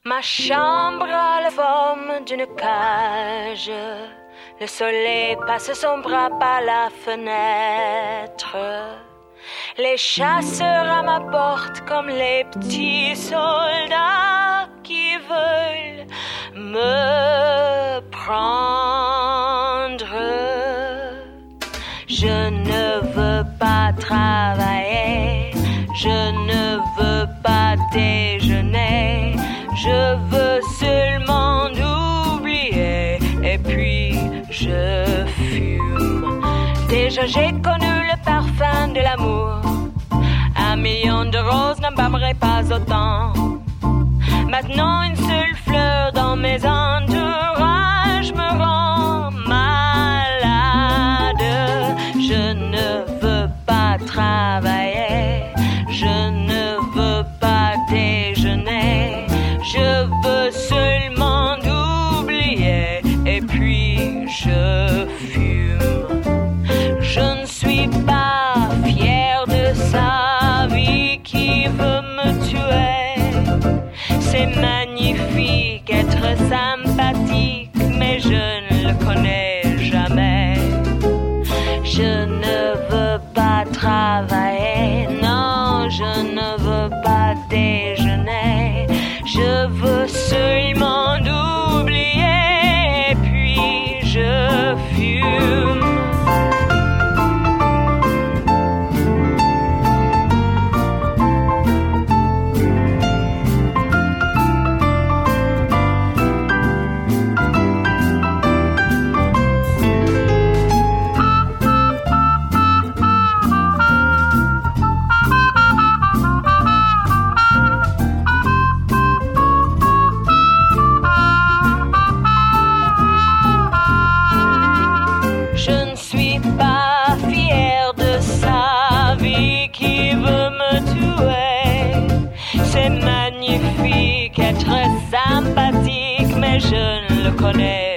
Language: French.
Ma chambre a la forme d'une cage. Le soleil passe son bras par la fenêtre. Les chasseurs à ma porte comme les petits soldats qui veulent me prendre. Je ne veux pas travailler, je ne veux pas déjeuner, je veux seulement oublier et puis je fume. Déjà j'ai connu le parfum de l'amour, 1 million de roses n'embaumerait pas autant. Maintenant une seule fleur dans mes entourages me rend malade. Je ne veux pas travailler, je ne veux pas déjeuner, je veux seulement oublier et puis je fume. Je ne suis pas fière de sa vie qui veut me tuer. C'est magnifique être sympathique, mais je ne le connais jamais. Je ne veux pas travailler, non, je ne veux pas déjeuner. Je veux seulement oublier, et puis je fume. C'est magnifique être sympathique, mais je ne le connais